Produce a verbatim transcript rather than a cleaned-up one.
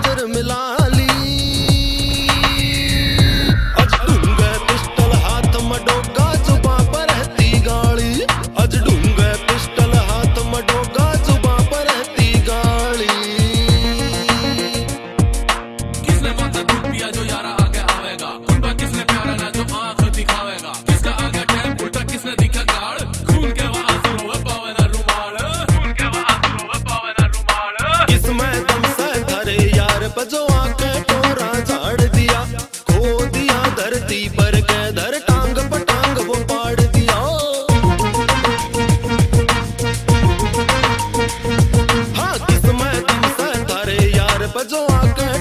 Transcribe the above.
नजर मिला ली। अज ढूंगे पिस्टल हाथ में डोगा, जुबां पर रहती गाली। अज ढूंगे पिस्टल हाथ में डोगा, जुबां पर रहती गाली। किसने कौन सा दूध पिया जो यारा आगे आवेगा, खुद किसने प्यारा ना जो आंख दिखावेगा। किसका आगे टैप उल्टा किसने दिखा गाड़, खून के वो आंसू रोवे पावे ना रुमाल, खून के वो आंसू रोवे पावे ना रुमाल। इसमें दम से धरे यार पे जो आके टोरा झाड़ दिया, खो दिया धरती पर के धर टांग पटांग वो पाड़ दिया। हाँ किसमें दम से धरे यार पे जो आके